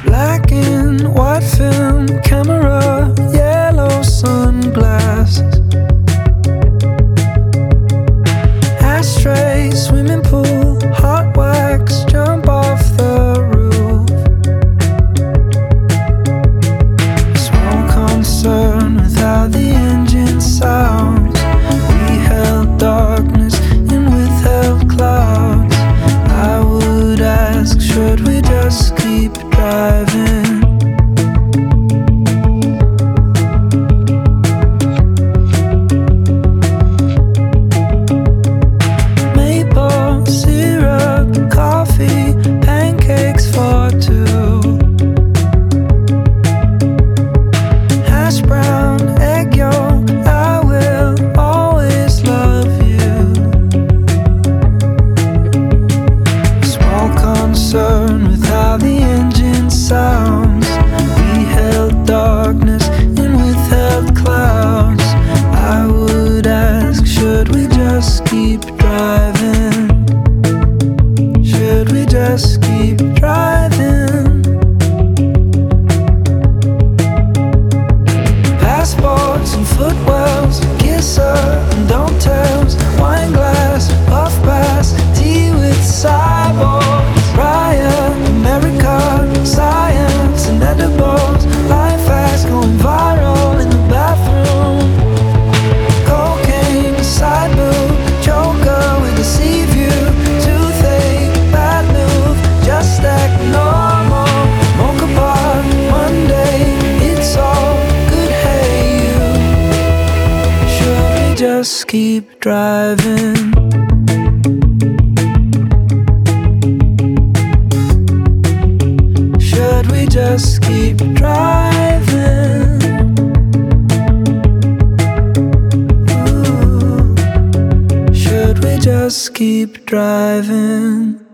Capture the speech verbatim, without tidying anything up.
Black and white film camera, yellow sunglasses, ashtray, swimming pool, hot wax, jump off the roof. Small concern with how the engine sounds. We held darkness and withheld clouds. I would ask, should we just keep driving? Maple syrup, coffee, pancakes for two. Hash brown, egg yolk, I will always love you. Small concern with how the engine sounds. We held darkness and withheld clouds. I would ask, should we just keep driving? Should we just keep driving? Passports and footwells, kisser and don't tells, wine glass, puff pass, tea with cyborgs, Ryan, America, science and edibles, life fast, going viral in the bathroom, cocaine, side boob, joker with a sea view, toothache, bad move, just act normal, mocha bar, Monday, it's all good, hey you. Should we just keep driving? Should we just keep driving? Ooh. Should we just keep driving?